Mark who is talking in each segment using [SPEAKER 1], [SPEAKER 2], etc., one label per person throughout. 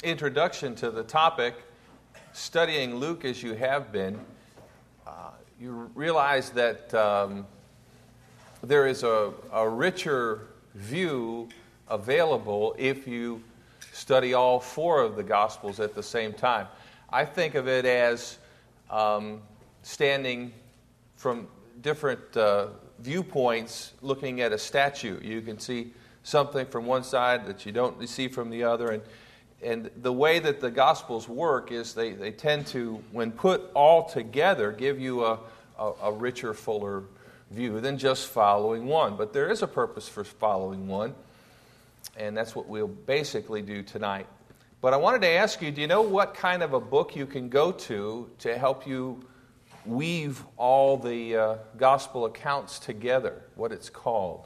[SPEAKER 1] introduction to the topic, studying Luke as you have been, you realize that there is a richer view available if you study all four of the Gospels at the same time. I think of it as standing from different viewpoints looking at a statue. You can see something from one side that you don't see from the other. And the way that the Gospels work is they tend to, when put all together, give you a richer, fuller view than just following one. But there is a purpose for following one, and that's what we'll basically do tonight. But I wanted to ask you, do you know what kind of a book you can go to help you weave all the Gospel accounts together? What it's called?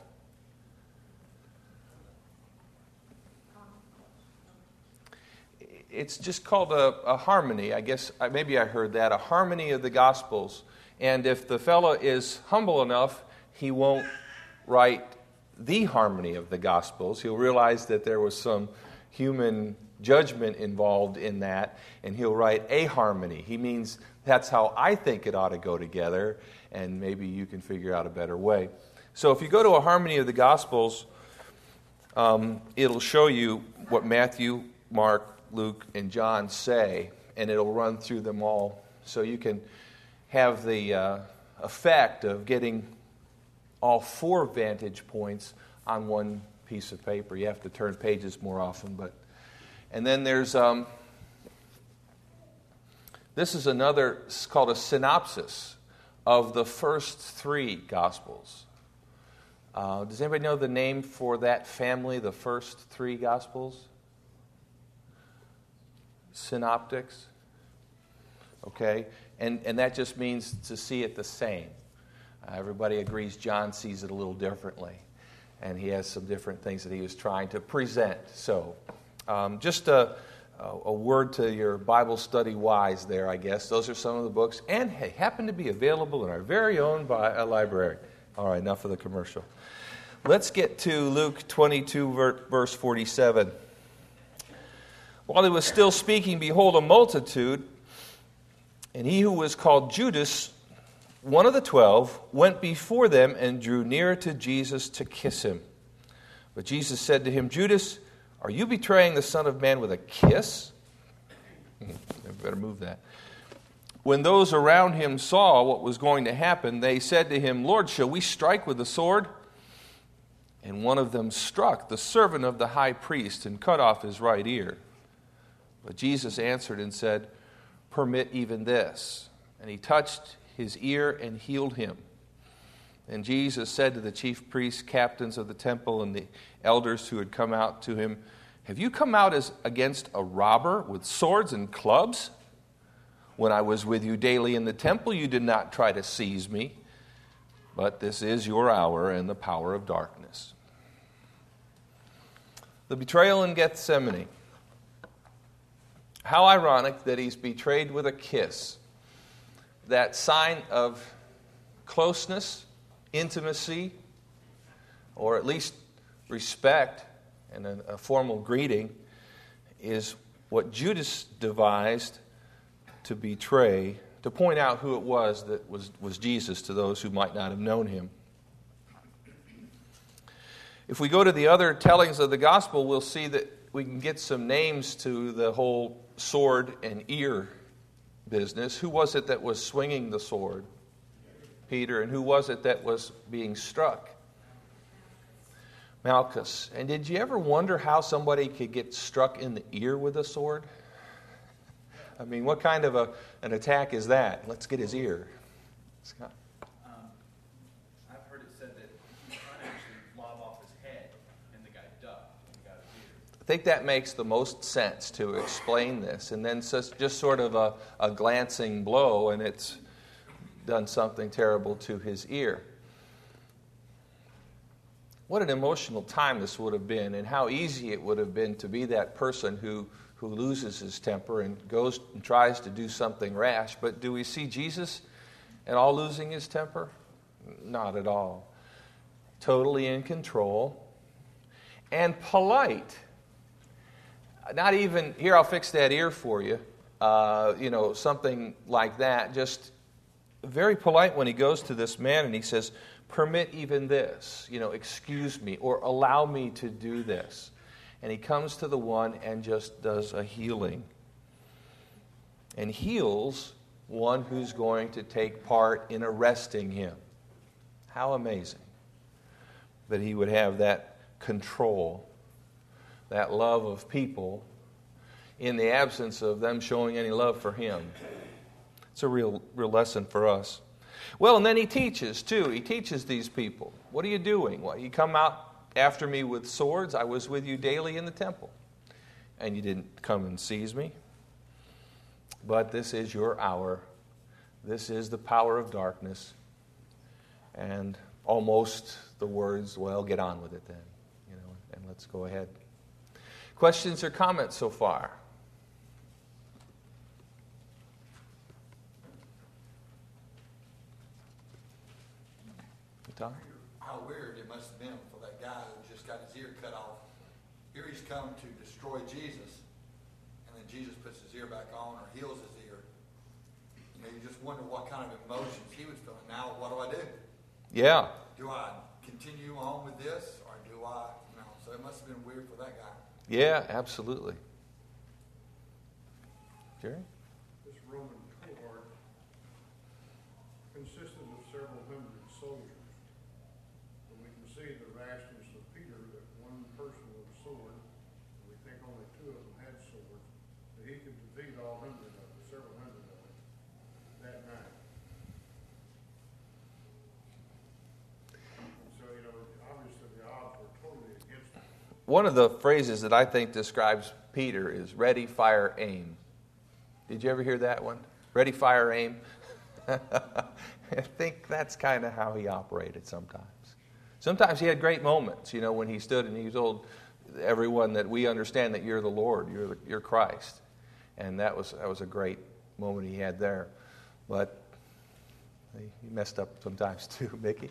[SPEAKER 1] It's just called a harmony. I guess maybe I heard that, a harmony of the Gospels. And if the fellow is humble enough, he won't write the harmony of the Gospels. He'll realize that there was some human judgment involved in that, and he'll write a harmony. He means that's how I think it ought to go together, and maybe you can figure out a better way. So if you go to a harmony of the Gospels, it'll show you what Matthew, Mark, Luke, and John say, and it'll run through them all. So you can have the effect of getting all four vantage points on one piece of paper. You have to turn pages more often. And then there's, this is another, it's called a synopsis of the first three Gospels. Does anybody know the name for that family, the first three Gospels? Synoptics. Okay, and that just means to see it the same. Everybody agrees John sees it a little differently, and he has some different things that he was trying to present. So, just a word to your Bible study wise there, I guess. Those are some of the books, and they happen to be available in our very own library. All right, enough of the commercial. Let's get to Luke 22, verse 47. While he was still speaking, behold, a multitude, and he who was called Judas, one of the 12, went before them and drew near to Jesus to kiss him. But Jesus said to him, Judas, are you betraying the Son of Man with a kiss? I better move that. When those around him saw what was going to happen, they said to him, Lord, shall we strike with the sword? And one of them struck the servant of the high priest and cut off his right ear. But Jesus answered and said, permit even this. And he touched his ear and healed him. And Jesus said to the chief priests, captains of the temple, and the elders who had come out to him, have you come out as against a robber with swords and clubs? When I was with you daily in the temple, you did not try to seize me. But this is your hour and the power of darkness. The betrayal in Gethsemane. How ironic that he's betrayed with a kiss. That sign of closeness, intimacy, or at least respect and a formal greeting is what Judas devised to betray, to point out who it was that was Jesus to those who might not have known him. If we go to the other tellings of the gospel, we'll see that we can get some names to the whole sword and ear business. Who was it that was swinging the sword? Peter. And who was it that was being struck? Malchus. And did you ever wonder how somebody could get struck in the ear with a sword? I mean, what kind of an attack is that? Let's get his ear. Scott.
[SPEAKER 2] I've heard it said that he tried to actually lob off his head, and the guy ducked and got his ear.
[SPEAKER 1] I think that makes the most sense to explain this. And then just sort of a glancing blow, and it's done something terrible to his ear. What an emotional time this would have been, and how easy it would have been to be that person who loses his temper and goes and tries to do something rash. But do we see Jesus at all losing his temper? Not at all. Totally in control and polite. Not even, here, I'll fix that ear for you. Something like that. Just very polite when he goes to this man and he says, permit even this. Excuse me or allow me to do this. And he comes to the one and just does a healing. And heals one who's going to take part in arresting him. How amazing that he would have that control, that love of people, in the absence of them showing any love for him. It's a real lesson for us. Well, and then he teaches, too. He teaches these people. What are you doing? Well, you come out after me with swords. I was with you daily in the temple. And you didn't come and seize me. But this is your hour. This is the power of darkness. And almost the words, well, get on with it then. And let's go ahead. Questions or comments so far? Tom?
[SPEAKER 3] How weird it must have been for that guy who just got his ear cut off. Here he's come to destroy Jesus, and then Jesus puts his ear back on or heals his ear. You just wonder what kind of emotions he was feeling. Now, what do I do?
[SPEAKER 1] Yeah.
[SPEAKER 3] Do I continue on with this, or do I, so it must have been weird for that guy.
[SPEAKER 1] Yeah, absolutely. Jerry?
[SPEAKER 4] This Roman cohort consisted of several hundred soldiers. But we can see the rashness of Peter that one person with a sword, and we think only two of them had swords, that he could defeat all hundred of them, several hundred of them, that night. And so, obviously the odds were totally against him.
[SPEAKER 1] One of the phrases that I think describes Peter is ready, fire, aim. Did you ever hear that one? Ready, fire, aim? I think that's kind of how he operated sometimes. Sometimes he had great moments, when he stood and he told everyone that we understand that you're the Lord, you're Christ. And that was a great moment he had there. But he messed up sometimes too. Mickey?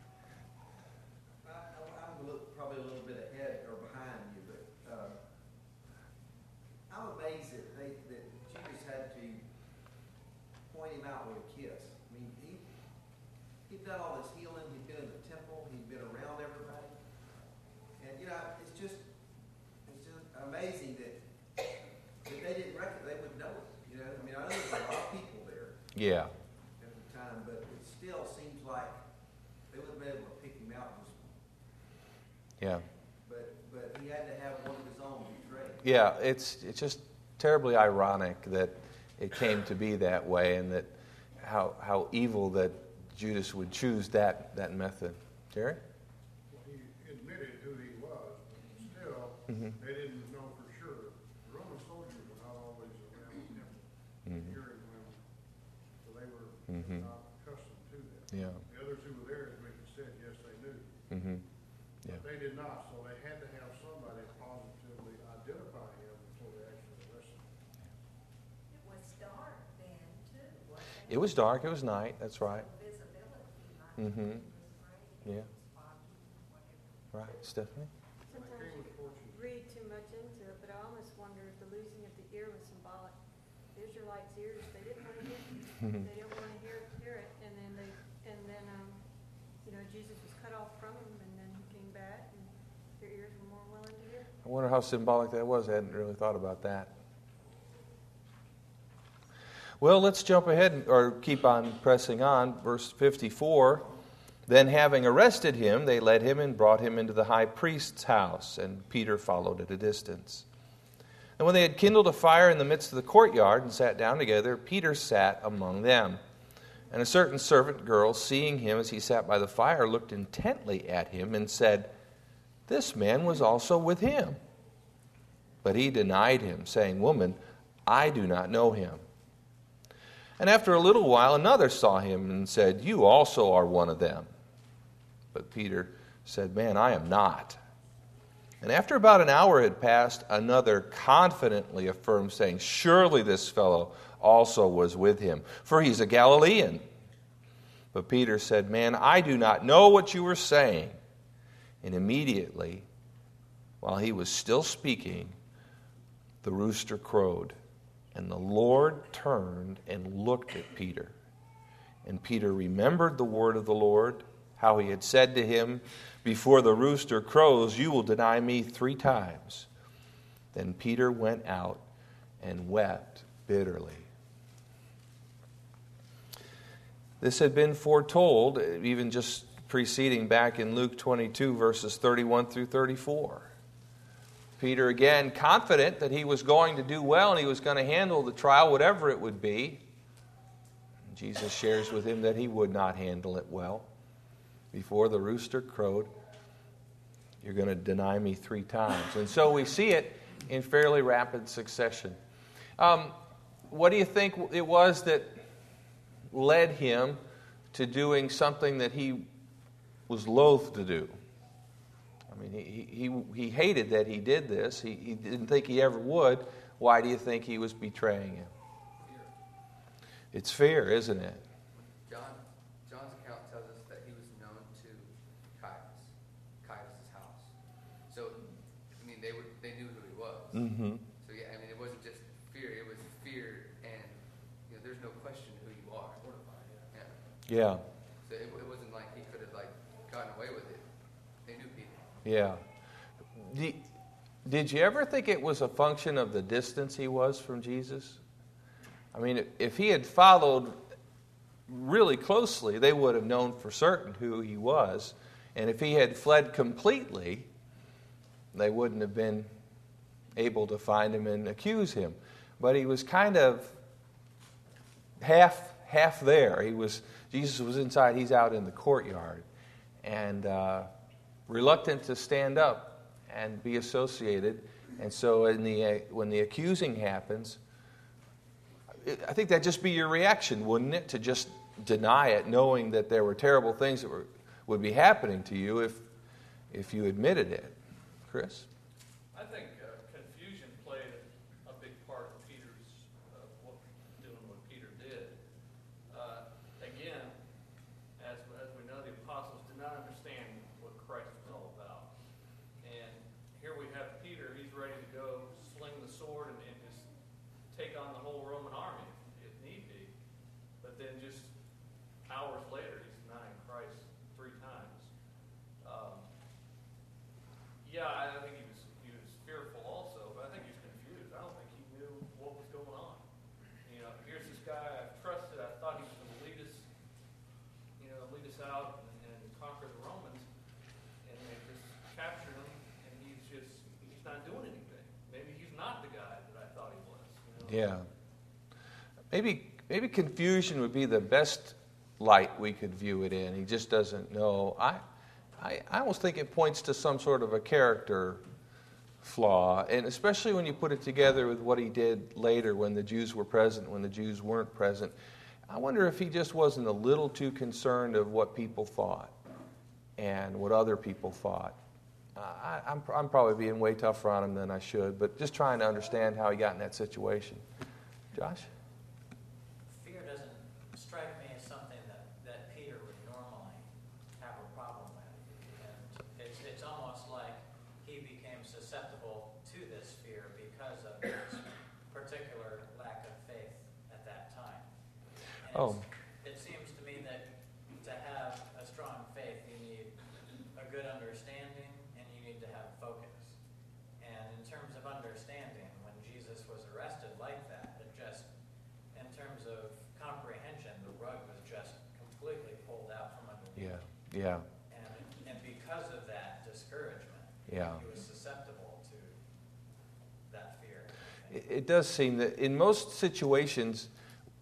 [SPEAKER 5] I'm probably a little bit ahead or behind you, but I'm amazed that Jesus had to point him out with a kiss. I mean, he'd done all this healing. He'd been in the temple. He'd been around everybody, and it's just amazing that they didn't recognize. They would know it. I mean, I know there's a lot of people there.
[SPEAKER 1] Yeah.
[SPEAKER 5] At the time, but it still seems like they wouldn't be able to pick him out.
[SPEAKER 1] Yeah.
[SPEAKER 5] But he had to have one of his own betrayed.
[SPEAKER 1] Yeah, it's just terribly ironic that it came to be that way, and that how evil that Judas would choose that method. Jerry?
[SPEAKER 4] Well, he admitted who he was, but still, they didn't know for sure. The Roman soldiers were not always around the temple, hearing them, so they were not accustomed to that.
[SPEAKER 1] Yeah.
[SPEAKER 4] The others who were there, as Mickey said, yes, they knew.
[SPEAKER 1] Yeah.
[SPEAKER 4] But they did not, so they had to have somebody positively identify him before they actually arrested him.
[SPEAKER 6] It was dark then, too, wasn't it?
[SPEAKER 1] It was dark. It was night. That's right.
[SPEAKER 6] Visibility,
[SPEAKER 1] Yeah. Right. Stephanie?
[SPEAKER 7] Sometimes you read too much into it, but I almost wonder if the losing of the ear was symbolic. The Israelites' ears, they didn't want to hear it. They didn't want to hear it, and then Jesus was cut off from them, and then he came back, and their ears were more willing to hear.
[SPEAKER 1] I wonder how symbolic that was. I hadn't really thought about that. Well, let's jump ahead or keep on pressing on. Verse 54. Then having arrested him, they led him and brought him into the high priest's house, and Peter followed at a distance. And when they had kindled a fire in the midst of the courtyard and sat down together, Peter sat among them. And a certain servant girl, seeing him as he sat by the fire, looked intently at him and said, "This man was also with him." But he denied him, saying, "Woman, I do not know him." And after a little while, another saw him and said, "You also are one of them." But Peter said, "Man, I am not." And after about an hour had passed, another confidently affirmed, saying, "Surely this fellow also was with him, for he's a Galilean." But Peter said, "Man, I do not know what you are saying." And immediately, while he was still speaking, the rooster crowed, and the Lord turned and looked at Peter. And Peter remembered the word of the Lord, how he had said to him, before the rooster crows, you will deny me 3 times. Then Peter went out and wept bitterly. This had been foretold, even just preceding back in Luke 22, verses 31 through 34. Peter, again, confident that he was going to do well and he was going to handle the trial, whatever it would be. Jesus shares with him that he would not handle it well. Before the rooster crowed, you're going to deny me 3 times. And so we see it in fairly rapid succession. What do you think it was that led him to doing something that he was loath to do? I mean, he hated that he did this. He didn't think he ever would. Why do you think he was betraying him?
[SPEAKER 2] Fear.
[SPEAKER 1] It's fear, isn't it?
[SPEAKER 8] John's account tells us that he was known to Caiaphas' house. So, I mean, they knew who he was.
[SPEAKER 1] Mm-hmm.
[SPEAKER 8] So yeah, I mean, it wasn't just fear; it was fear, and there's no question who you are. Yeah.
[SPEAKER 1] Yeah.
[SPEAKER 8] So it wasn't like he could have gotten away with it. They knew people.
[SPEAKER 1] Yeah. Did you ever think it was a function of the distance he was from Jesus? I mean, if he had followed really closely, they would have known for certain who he was. And if he had fled completely, they wouldn't have been able to find him and accuse him. But he was kind of half there. Jesus was inside, he's out in the courtyard. And reluctant to stand up and be associated. And so when the accusing happens, I think that'd just be your reaction, wouldn't it? To just deny it, knowing that there were terrible things that would be happening to you if you admitted it. Chris?
[SPEAKER 2] I think confusion played a big part in Peter's doing what Peter did. Again, as we know, the apostles did not understand what Christ was all about. And here we have Peter, he's ready to go sling the sword and just take on the whole Roman army if need be. But then just hours later, he's denying Christ 3 times. Yeah, I think he was fearful also, but I think he was confused. I don't think he knew what was going on. Here's this guy I've trusted. I thought he was going to lead us out and conquer the Romans, and they just captured him, and he's not doing anything. Maybe he's not the guy that I thought he was.
[SPEAKER 1] Yeah. Maybe confusion would be the best light we could view it in. He just doesn't know. I almost think it points to some sort of a character flaw, and especially when you put it together with what he did later when the Jews were present, when the Jews weren't present. I wonder if he just wasn't a little too concerned of what people thought and what other people thought. I'm probably being way tougher on him than I should, but just trying to understand how he got in that situation. Josh?
[SPEAKER 9] Fear doesn't strike me as something that Peter would normally have a problem with. And it's almost like he became susceptible to this fear because of his particular lack of faith at that time. And it seems to me that to have a strong faith, you need a good understanding and you need to have focus. And in terms of understanding, when Jesus was arrested like that, it just, in terms of comprehension, the rug was just completely pulled out from underneath.
[SPEAKER 1] Yeah.
[SPEAKER 9] And because of that discouragement,
[SPEAKER 1] Yeah.
[SPEAKER 9] he was susceptible to that fear.
[SPEAKER 1] It does seem that in most situations,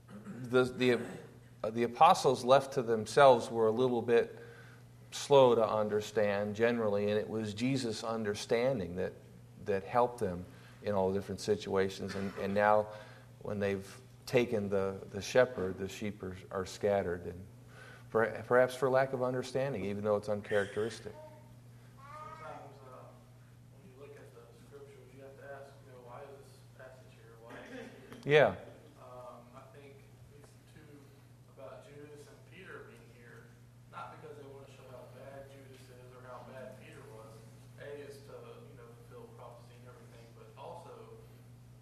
[SPEAKER 1] the apostles left to themselves were a little bit slow to understand generally, and it was Jesus' understanding that helped them in all the different situations. And now, when they've taken the shepherd, the sheep are scattered, and perhaps for lack of understanding, even though it's uncharacteristic.
[SPEAKER 10] Sometimes when you look at the scriptures, you have to ask, why is this passage here? Why is it here?
[SPEAKER 1] Yeah.
[SPEAKER 10] I think it's too about Judas and Peter being here, not because they want to show how bad Judas is or how bad Peter was. A is to fulfill prophecy and everything, but also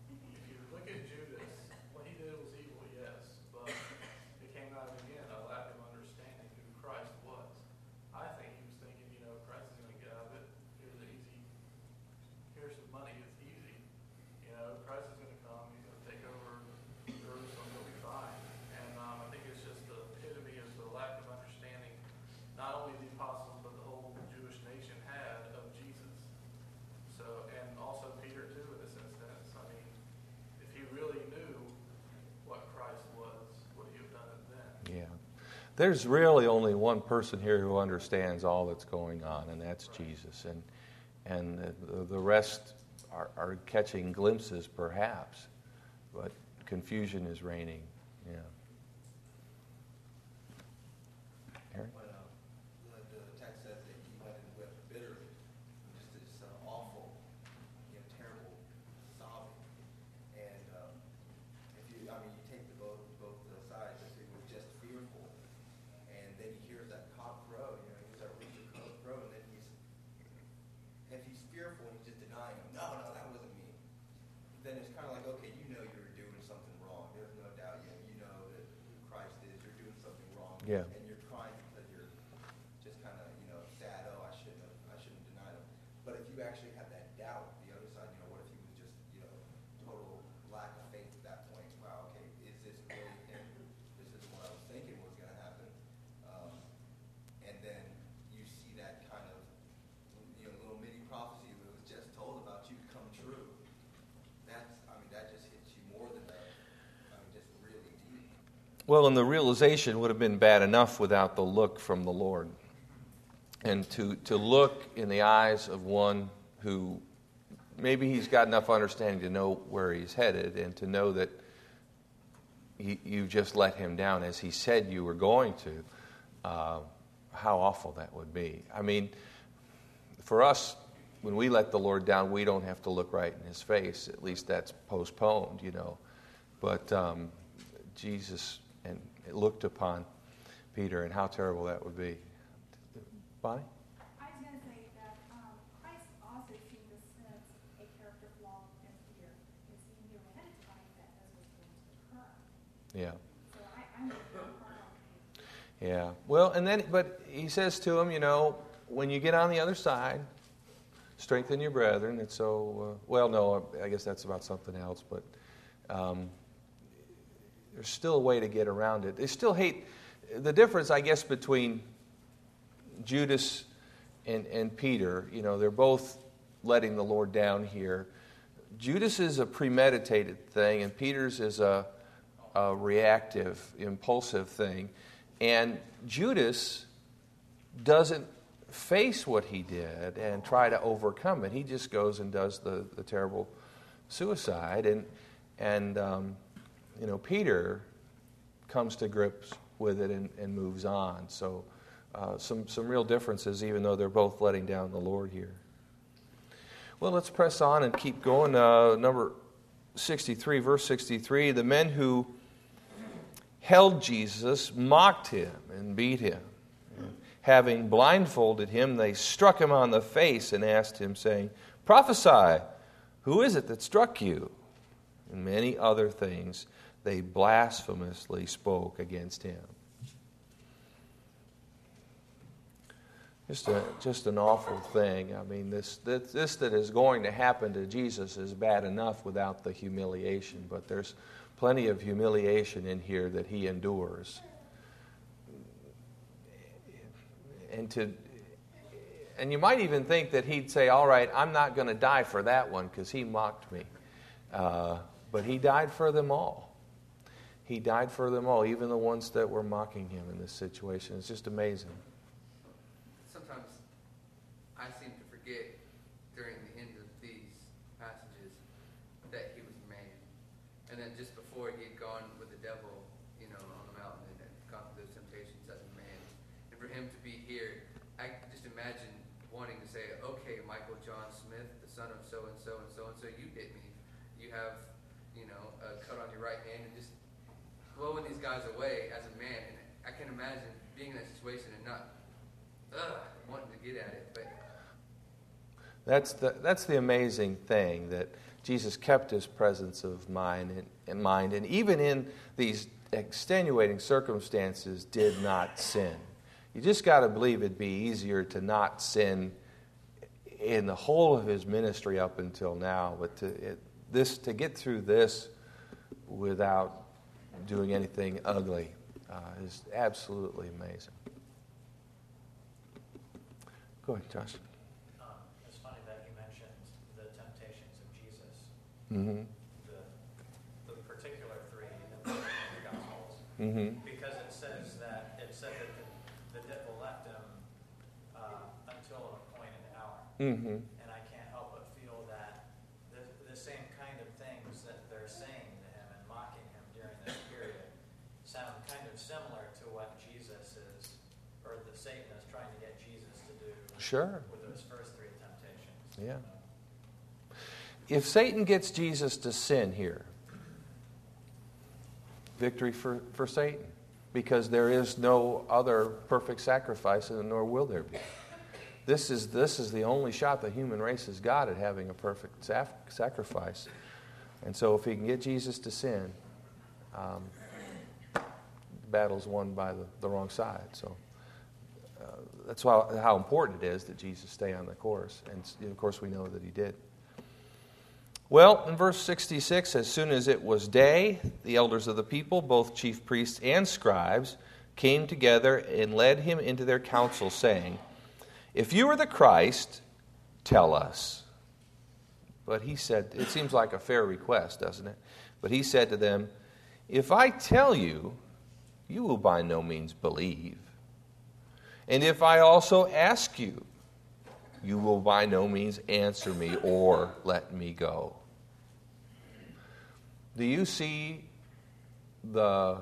[SPEAKER 1] There's really only one person here who understands all that's going on, and that's Jesus. And the rest are catching glimpses, perhaps, but confusion is reigning. Yeah. Aaron?
[SPEAKER 5] Well, the text says that he went and wept bitterly, just this awful, terrible sobbing. And you take both the sides. If he was just fearful, and then he hears that cock crow, he hears that rooster crow, and then if he's fearful and he's just denying him, no, that wasn't me. Then it's kind of like, okay, you were doing something wrong. There's no doubt, you know that who Christ is. You're doing something wrong.
[SPEAKER 1] Yeah.
[SPEAKER 5] And you're crying because you're just kind of, sad. Oh, I shouldn't have denied him. But if you actually have that doubt, the other side, what if he was just, total lack of faith at that point? Wow, okay, is this really him? This is what I was thinking was going to happen. And then you see that kind of, little mini prophecy that was just told about you come true. That just hits you more than that. Just really deep.
[SPEAKER 1] Well, and the realization would have been bad enough without the look from the Lord. And to look in the eyes of one who maybe he's got enough understanding to know where he's headed and to know that you just let him down as he said you were going to, how awful that would be. For us, when we let the Lord down, we don't have to look right in his face. At least that's postponed, But Jesus and looked upon Peter, and how terrible that would be. Bonnie?
[SPEAKER 6] I was going to say that Christ also seemed to sense a character flaw in Peter, because he knew ahead of time that this was going to occur.
[SPEAKER 1] Yeah.
[SPEAKER 6] So I'm with him hard on Peter.
[SPEAKER 1] Yeah. Well, but he says to him, when you get on the other side, strengthen your brethren. And so, no, I guess that's about something else, but there's still a way to get around it. They still hate the difference, I guess, between Judas and Peter. They're both letting the Lord down here. Judas is a premeditated thing, and Peter's is a reactive, impulsive thing. And Judas doesn't face what he did and try to overcome it. He just goes and does the terrible suicide. And Peter comes to grips with it and moves on. So some real differences, even though they're both letting down the Lord here. Well, let's press on and keep going. Number 63, verse 63, the men who held Jesus mocked him and beat him. Having blindfolded him, they struck him on the face and asked him, saying, "Prophesy, who is it that struck you?" And many other things they blasphemously spoke against him. Just an awful thing. This that is going to happen to Jesus is bad enough without the humiliation, but there's plenty of humiliation in here that he endures. And you might even think that he'd say, all right, I'm not going to die for that one because he mocked me. But he died for them all. He died for them all, even the ones that were mocking him in this situation. It's just amazing.
[SPEAKER 8] Sometimes I seem to forget during the end of these passages that he was a man. And then just before he had gone with the devil, on the mountain and had gone through those temptations as a man. And for him to be here, I just imagine wanting to say, okay, Michael John Smith, the son of so-and-so and so-and-so, you hit me. You have, a cut on your right hand, and just blowing these guys away as a man. And I can imagine being in that situation and not wanting to get at it. But
[SPEAKER 1] that's the amazing thing, that Jesus kept his presence of mind, and even in these extenuating circumstances did not sin. You just got to believe it'd be easier to not sin in the whole of his ministry up until now, but to get through this without doing anything ugly is absolutely amazing. Go ahead, Josh.
[SPEAKER 9] It's funny that you mentioned the temptations of Jesus.
[SPEAKER 1] Mm-hmm.
[SPEAKER 9] The particular three in the Gospels.
[SPEAKER 1] Mm-hmm.
[SPEAKER 9] Because it says said that the devil left him until an appointed hour.
[SPEAKER 1] Mm-hmm.
[SPEAKER 9] And I can't help but feel that the same kind of things that they're saying to him and mocking him during this period sound kind of similar to what Jesus is, or the Satan is trying to get Jesus to do
[SPEAKER 1] Sure.
[SPEAKER 9] with those first three temptations.
[SPEAKER 1] Yeah. If Satan gets Jesus to sin here, victory for Satan, because there is no other perfect sacrifice, and nor will there be. This is the only shot the human race has got at having a perfect sacrifice. And so if he can get Jesus to sin, the battle's won by the wrong side. So that's how important it is that Jesus stay on the course. And of course we know that he did. Well, in verse 66, as soon as it was day, the elders of the people, both chief priests and scribes, came together and led him into their council, saying, "If you are the Christ, tell us." But he said, it seems like a fair request, doesn't it? But he said to them, "If I tell you, you will by no means believe. And if I also ask you, you will by no means answer me or let me go." Do you see the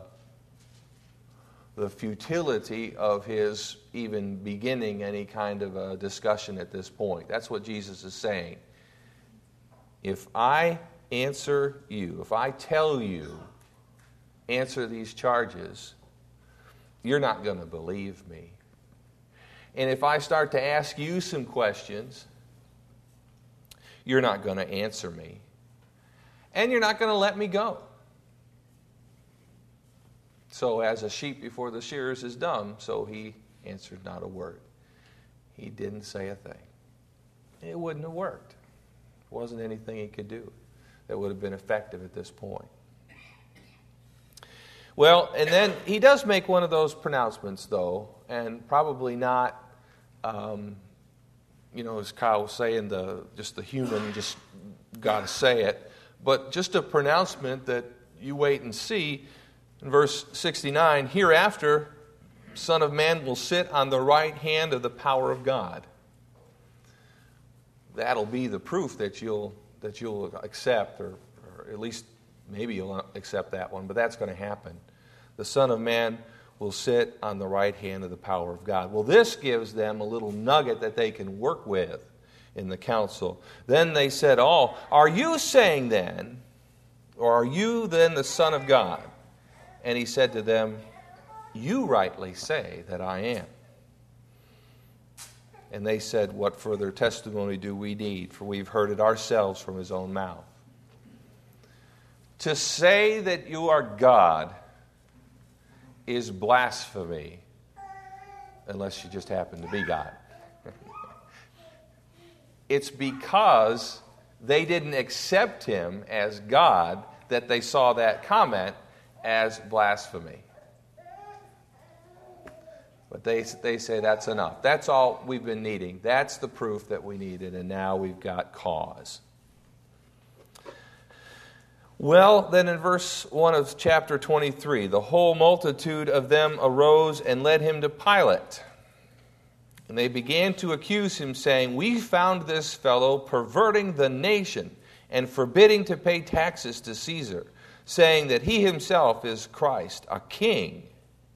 [SPEAKER 1] futility of his even beginning any kind of a discussion at this point? That's what Jesus is saying. If I answer you, if I tell you, answer these charges, you're not going to believe me. And if I start to ask you some questions, you're not going to answer me. And you're not going to let me go. So as a sheep before the shearers is dumb, so he answered not a word. He didn't say a thing. It wouldn't have worked. There wasn't anything he could do that would have been effective at this point. Well, and then he does make one of those pronouncements, though, and probably not, as Kyle was saying, just the human just got to say it, but just a pronouncement that you wait and see. In verse 69, "Hereafter, Son of Man will sit on the right hand of the power of God." That'll be the proof that you'll accept, or at least maybe you'll accept that one, but that's going to happen. The Son of Man will sit on the right hand of the power of God. Well, this gives them a little nugget that they can work with in the council. Then they said, "Oh, are you saying then, or are you then the Son of God?" And he said to them, "You rightly say that I am." And they said, "What further testimony do we need? For we've heard it ourselves from his own mouth." To say that you are God is blasphemy, unless you just happen to be God. It's because they didn't accept him as God that they saw that comment as blasphemy. But they say that's enough. That's all we've been needing. That's the proof that we needed, and now we've got cause. Well, then in verse 1 of chapter 23, "The whole multitude of them arose and led him to Pilate. And they began to accuse him, saying, 'We found this fellow perverting the nation and forbidding to pay taxes to Caesar, saying that he himself is Christ, a king.'"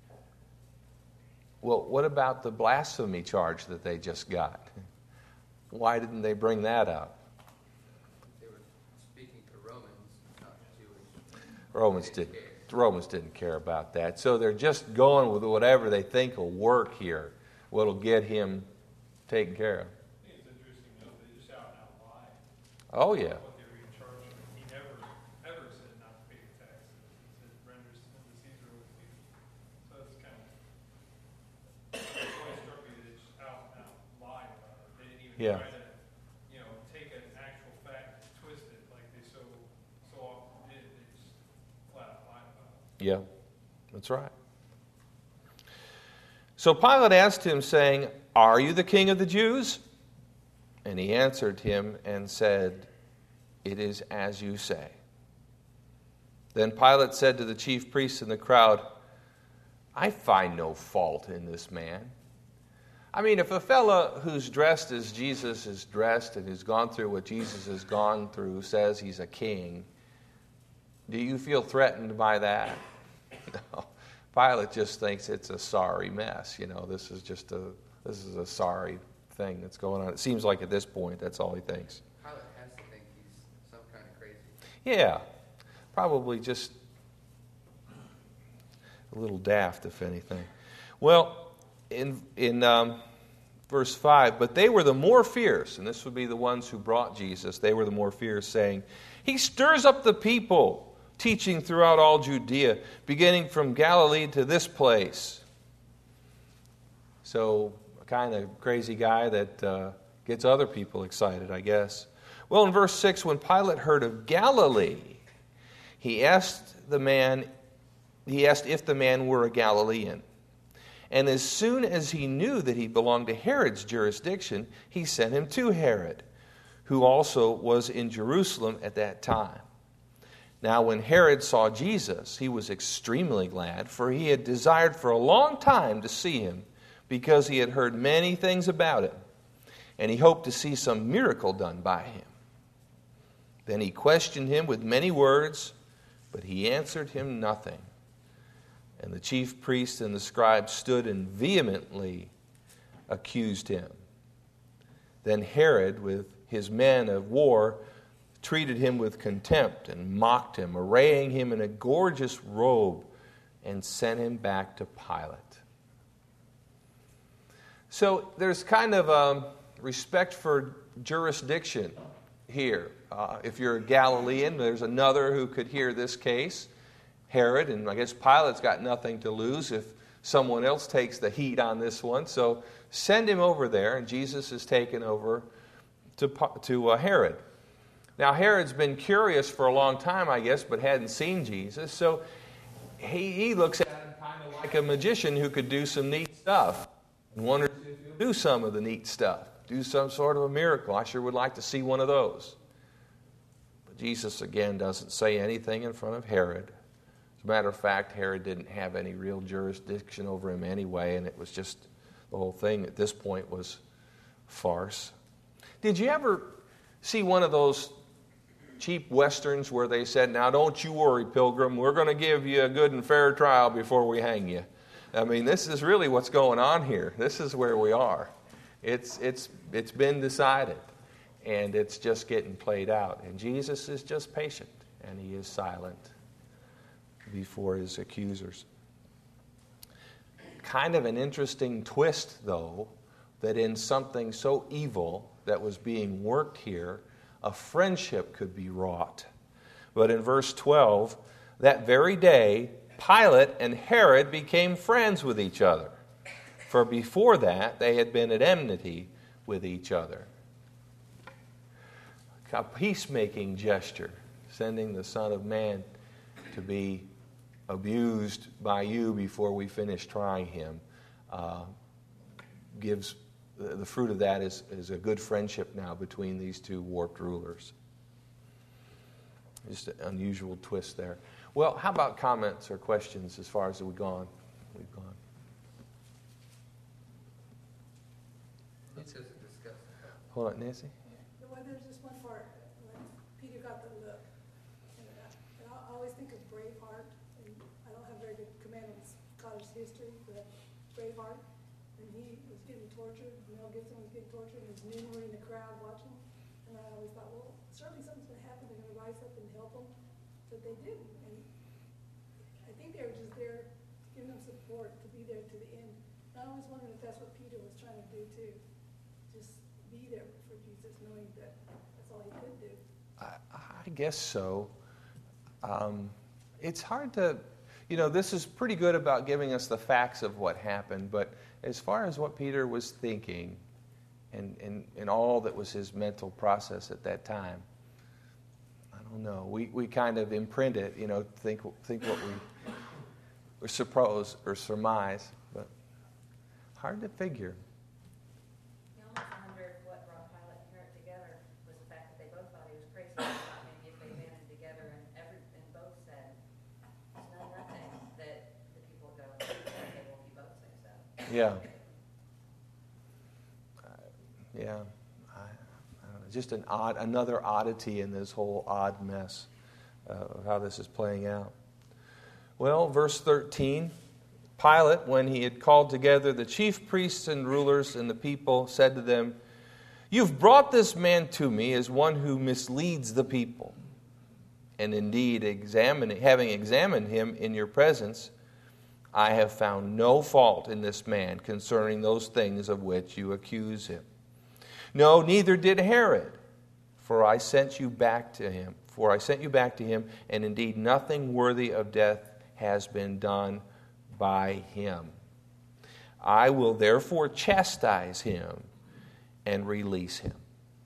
[SPEAKER 1] Well, what about the blasphemy charge that they just got? Why didn't they bring that up?
[SPEAKER 8] They were speaking to Romans, not Jewish.
[SPEAKER 1] Romans didn't care about that. So they're just going with whatever they think will work here, what'll get him taken care of.
[SPEAKER 11] I think it's interesting, though, they just out and out lie.
[SPEAKER 1] Oh, yeah.
[SPEAKER 11] What they were in charge of. He never, ever said not to pay the taxes. He said, "Renders unto Caesar what is Caesar." So it's kind of, it always struck me that they just out and out lie about it. They didn't even
[SPEAKER 1] Yeah.
[SPEAKER 11] try to, take an actual fact and twist it like they so often did. They just flat out lied about it.
[SPEAKER 1] Yeah, that's right. So Pilate asked him, saying, "Are you the king of the Jews?" And he answered him and said, "It is as you say." Then Pilate said to the chief priests and the crowd, I find no fault in this man. I mean, if a fella who's dressed as Jesus is dressed and has gone through what Jesus has gone through says he's a king, do you feel threatened by that? No. Pilate just thinks it's a sorry mess. This is a sorry thing that's going on. It seems like at this point that's all he thinks.
[SPEAKER 8] Pilate has to think he's some kind of crazy.
[SPEAKER 1] Yeah, probably just a little daft, if anything. Well, in verse 5, but they were the more fierce, and this would be the ones who brought Jesus, they were the more fierce, saying, he stirs up the people, teaching throughout all Judea, beginning from Galilee to this place. So, a kind of crazy guy that gets other people excited, I guess. Well, in verse 6, when Pilate heard of Galilee, he asked if the man were a Galilean. And as soon as he knew that he belonged to Herod's jurisdiction, he sent him to Herod, who also was in Jerusalem at that time. Now when Herod saw Jesus, he was extremely glad, for he had desired for a long time to see him, because he had heard many things about him, and he hoped to see some miracle done by him. Then he questioned him with many words, but he answered him nothing. And the chief priests and the scribes stood and vehemently accused him. Then Herod, with his men of war, treated him with contempt and mocked him, arraying him in a gorgeous robe, and sent him back to Pilate. So there's kind of respect for jurisdiction here. If you're a Galilean, there's another who could hear this case. Herod, and I guess Pilate's got nothing to lose if someone else takes the heat on this one. So send him over there, and Jesus is taken over to Herod. Now, Herod's been curious for a long time, I guess, but hadn't seen Jesus. So he looks at him kind of like a magician who could do some neat stuff and wonders if he'll do some of the neat stuff, do some sort of a miracle. I sure would like to see one of those. But Jesus, again, doesn't say anything in front of Herod. As a matter of fact, Herod didn't have any real jurisdiction over him anyway, and it was just the whole thing at this point was farce. Did you ever see one of those cheap westerns where they said, now don't you worry, pilgrim, we're going to give you a good and fair trial before we hang you? I mean, this is really what's going on here. This is where we are. It's been decided, and it's just getting played out. And Jesus is just patient, and he is silent before his accusers. Kind of an interesting twist, though, that in something so evil that was being worked here, a friendship could be wrought. But in verse 12, that very day, Pilate and Herod became friends with each other. For before that, they had been at enmity with each other. A peacemaking gesture, sending the Son of Man to be abused by you before we finish trying him, gives the fruit of that is a good friendship now between these two warped rulers. Just an unusual twist there. Well, how about comments or questions as far as we've gone?
[SPEAKER 8] Let's just discuss.
[SPEAKER 1] Hold on, Nancy.
[SPEAKER 6] Well, there's this one part when Peter got the look. And I always think of Braveheart. And I don't have very good command on Scottish history, but Braveheart, when he was getting tortured, Mel Gibson was getting tortured, and his men were in the crowd watching. And I always thought, well, certainly something's going to happen. They're going to rise up and help him. But they didn't. And I think they were just there giving them support to be there to the end. And I always wondered if that's what Peter was trying to do too. Just be there for Jesus, knowing that that's all he could do.
[SPEAKER 1] I guess so. It's hard to, this is pretty good about giving us the facts of what happened, but as far as what Peter was thinking and all that was his mental process at that time, I don't know. We kind of imprint it, think what we suppose or surmise, but hard to figure.
[SPEAKER 12] You almost wonder if what brought Pilate and Herod together was the fact that they both thought he was crazy. Maybe if they banded together and both said, it's not nothing that the people go.
[SPEAKER 1] Yeah. Yeah. I don't know. Just another oddity in this whole odd mess of how this is playing out. Well, verse 13, Pilate, when he had called together the chief priests and rulers and the people, said to them, "You've brought this man to me as one who misleads the people. And indeed, having examined him in your presence, I have found no fault in this man concerning those things of which you accuse him. No, neither did Herod, for I sent you back to him. And indeed nothing worthy of death has been done by him. I will therefore chastise him and release him."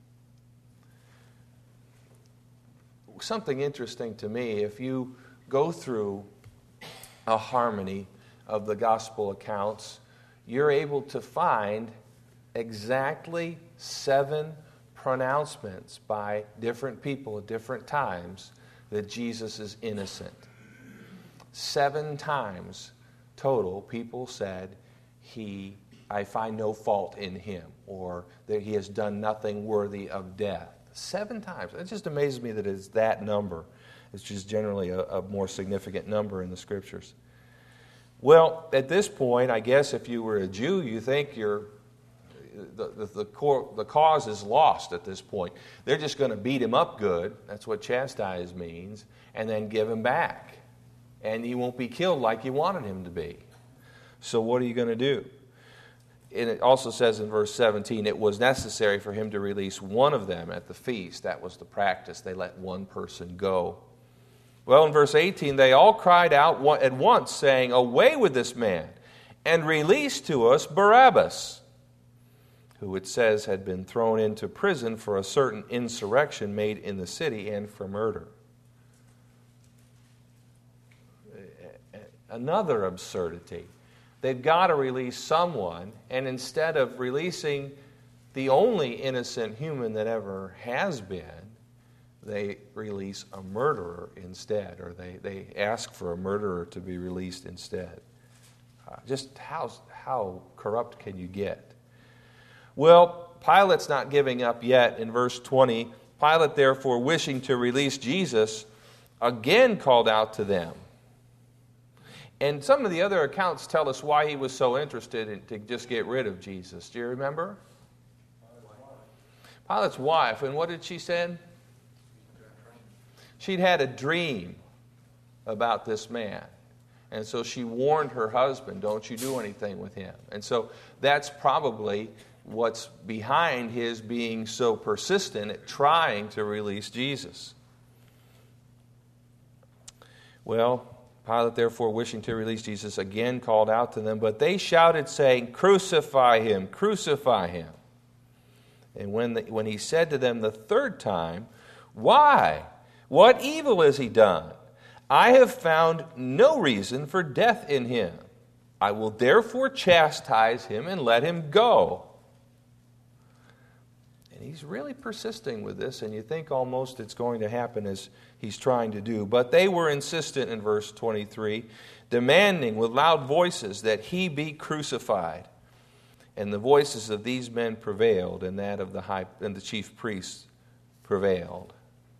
[SPEAKER 1] Something interesting to me, if you go through a harmony of the gospel accounts, you're able to find exactly 7 pronouncements by different people at different times that Jesus is innocent. 7 times total, people said, I find no fault in him, or that he has done nothing worthy of death. 7 times. It just amazes me that it's that number. It's just generally a more significant number in the Scriptures. Well, at this point, I guess if you were a Jew, you think the cause is lost at this point. They're just going to beat him up good. That's what chastise means. And then give him back. And he won't be killed like you wanted him to be. So what are you going to do? And it also says in verse 17, it was necessary for him to release one of them at the feast. That was the practice. They let one person go. Well, in verse 18, they all cried out at once, saying, "Away with this man, and release to us Barabbas," who it says had been thrown into prison for a certain insurrection made in the city and for murder. Another absurdity. They've got to release someone, and instead of releasing the only innocent human that ever has been, they release a murderer instead, or they ask for a murderer to be released instead. Just how corrupt can you get? Well, Pilate's not giving up yet. In verse 20, Pilate, therefore, wishing to release Jesus, again called out to them. And some of the other accounts tell us why he was so interested to just get rid of Jesus. Do you remember? Pilate's wife. And what did she say? She'd had a dream about this man. And so she warned her husband, don't you do anything with him. And so that's probably what's behind his being so persistent at trying to release Jesus. Well, Pilate, therefore, wishing to release Jesus, again called out to them, but they shouted, saying, "Crucify him, crucify him." And when he said to them the third time, "Why? What evil has he done? I have found no reason for death in him. I will therefore chastise him and let him go." And he's really persisting with this, and you think almost it's going to happen as he's trying to do. But they were insistent in verse 23, demanding with loud voices that he be crucified. And the voices of these men prevailed, and that of the chief priests prevailed.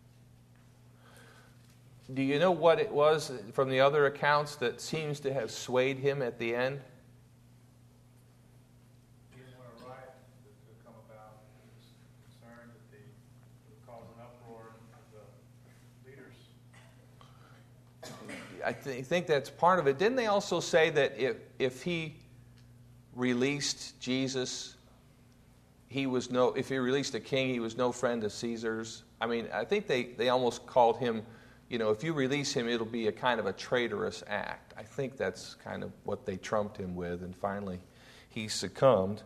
[SPEAKER 1] Do you know what it was from the other accounts that seems to have swayed him at the end?
[SPEAKER 11] He didn't want a riot to come about. He was concerned that they would cause an uproar of the leaders.
[SPEAKER 1] I think that's part of it. Didn't they also say that if he released Jesus, if he released a king, he was no friend of Caesar's? I mean, I think they almost called him, if you release him, it'll be a kind of a traitorous act. I think that's kind of what they trumped him with, and finally he succumbed.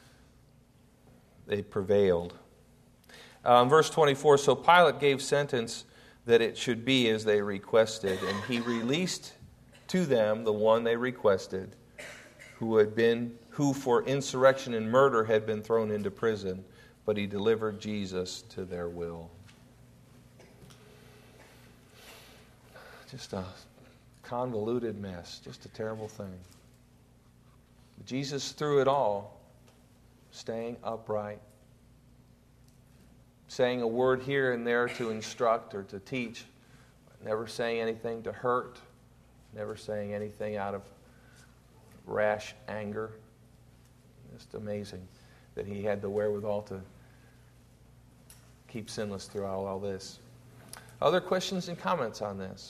[SPEAKER 1] They prevailed. Verse 24, so Pilate gave sentence that it should be as they requested, and he released to them the one they requested, who for insurrection and murder had been thrown into prison, but he delivered Jesus to their will. Just a convoluted mess, just a terrible thing. Jesus, through it all, staying upright, saying a word here and there to instruct or to teach, never saying anything to hurt, never saying anything out of rash anger. Just amazing that he had the wherewithal to keep sinless throughout all this. Other questions and comments on this?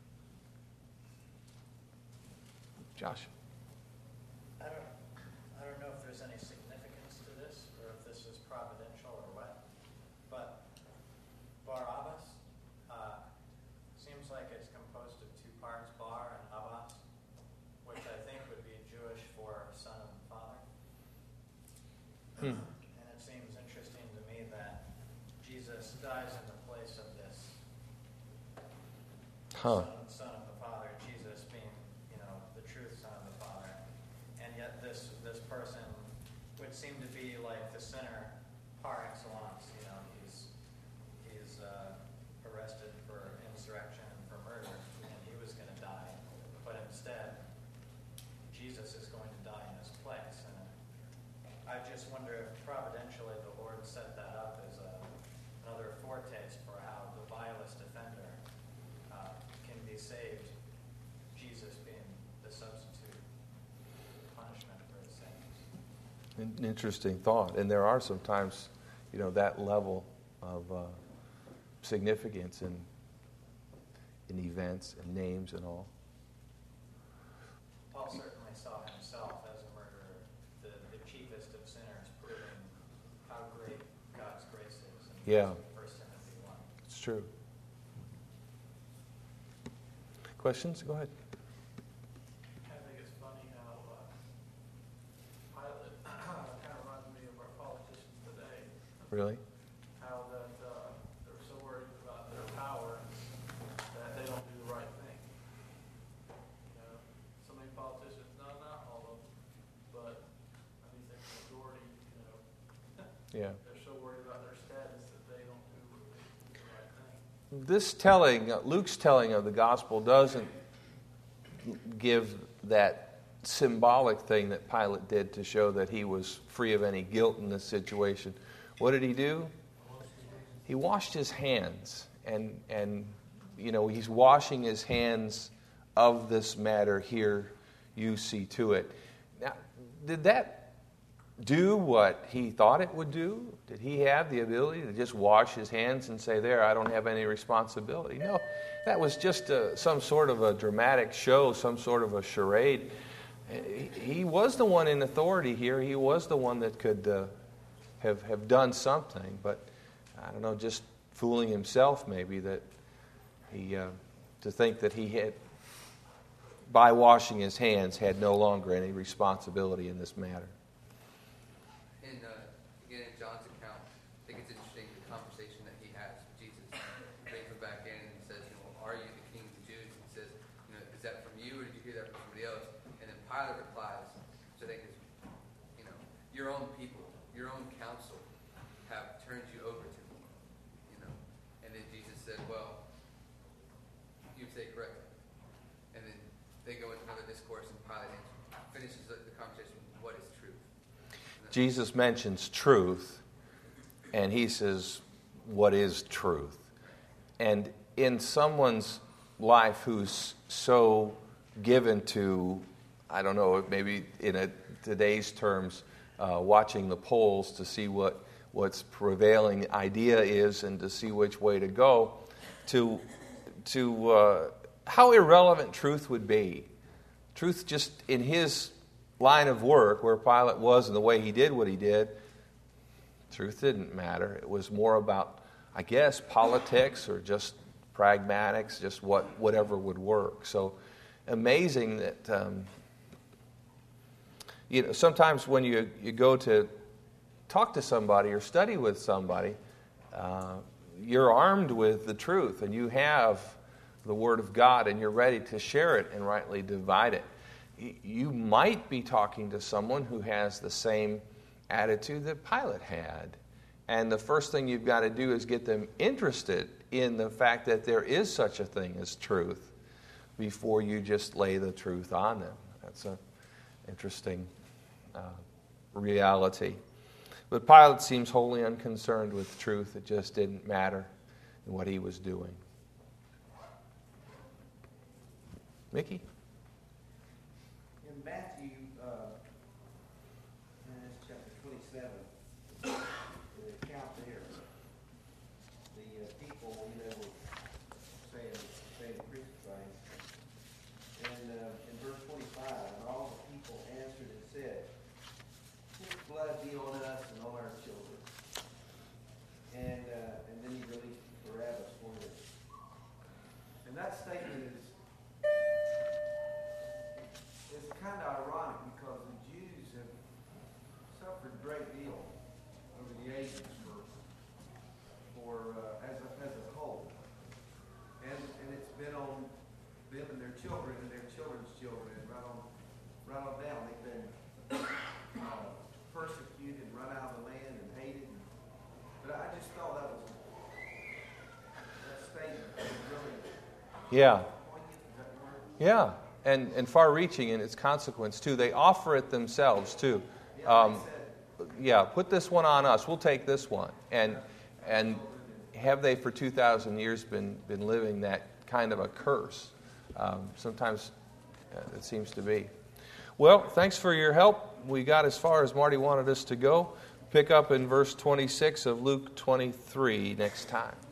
[SPEAKER 1] Josh?
[SPEAKER 9] I don't know if there's any significance to this or if this is providential or what, but Barabbas seems like it's composed of two parts, Bar and Abbas, which I think would be Jewish for son of the father. And it seems interesting to me that Jesus dies in the place of this son of the Father, Jesus being, the truth son of the Father. And yet this person would seem to be like the sinner par excellence. He's arrested for insurrection and for murder, and he was going to die. But instead, Jesus is going to die in his place. And I just wonder if providentially the Lord set that up as another foretaste for how the vilest offender can be saved, Jesus being the substitute punishment for his sins.
[SPEAKER 1] An interesting thought. And there are sometimes, that level of significance in events and names and all.
[SPEAKER 9] Paul certainly saw himself as a murderer, the chiefest of sinners, proving how great God's grace is. In 1 Timothy 1.
[SPEAKER 1] It's true. Questions? Go ahead.
[SPEAKER 10] I think it's funny how Pilate kind of reminds me of our politicians today.
[SPEAKER 1] Really?
[SPEAKER 10] How that they're so worried about their power that they don't do the right thing. So many politicians, not all of them, but I think the majority,
[SPEAKER 1] Yeah.
[SPEAKER 10] they're so worried about their status that they don't do the right thing.
[SPEAKER 1] This telling, Luke's telling of the gospel doesn't give that symbolic thing that Pilate did to show that he was free of any guilt in this situation. What did he do? He washed his hands, and he's washing his hands of this matter here. You see to it. Now, did that do what he thought it would do? Did he have the ability to just wash his hands and say, there, I don't have any responsibility? No, that was just some sort of a dramatic show, some sort of a charade. He was the one in authority here. He was the one that could have done something, but I don't know, just fooling himself maybe that he to think that he had, by washing his hands, had no longer any responsibility in this matter.
[SPEAKER 8] Again, in John's account, I think it's interesting the conversation that he has with Jesus. They come back in and he says, are you the king of the Jews? And he says, is that from you or did you hear that from somebody else? And then Pilate replies, which I think is, your own people, your own council have turned you over to me. And then Jesus said, well, you say correctly. And then they go into another discourse and Pilate finishes the conversation with what is truth.
[SPEAKER 1] Jesus mentions truth, and he says, what is truth? And in someone's life who's so given to, I don't know, maybe in today's terms, watching the polls to see what's prevailing idea is and to see which way to go, to how irrelevant truth would be. Truth just in his line of work, where Pilate was and the way he did what he did, truth didn't matter. It was more about, I guess, politics or just pragmatics, just whatever would work. So amazing that sometimes when you go to talk to somebody or study with somebody, you're armed with the truth and you have the Word of God and you're ready to share it and rightly divide it. You might be talking to someone who has the same attitude that Pilate had. And the first thing you've got to do is get them interested in the fact that there is such a thing as truth before you just lay the truth on them. That's an interesting reality. But Pilate seems wholly unconcerned with truth. It just didn't matter in what he was doing. Mickey?
[SPEAKER 5] In Matthew, chapter 27, the account there, the people, were saying crucify him. And in verse 25, and all the people answered and said, "His blood be on us and on our children." And then he released Barabbas for them. And that statement is kind of ironic because the Jews have suffered a great deal over the ages as a whole, and it's been on them and their children and their children's children, and right on down. They've been persecuted and run out of the land and hated. But I just thought that statement was really
[SPEAKER 1] Yeah.
[SPEAKER 5] poignant. Is that the word?
[SPEAKER 1] Yeah. And far-reaching in its consequence, too. They offer it themselves, too. Put this one on us. We'll take this one. And have they for 2,000 years been living that kind of a curse? Sometimes it seems to be. Well, thanks for your help. We got as far as Marty wanted us to go. Pick up in verse 26 of Luke 23 next time.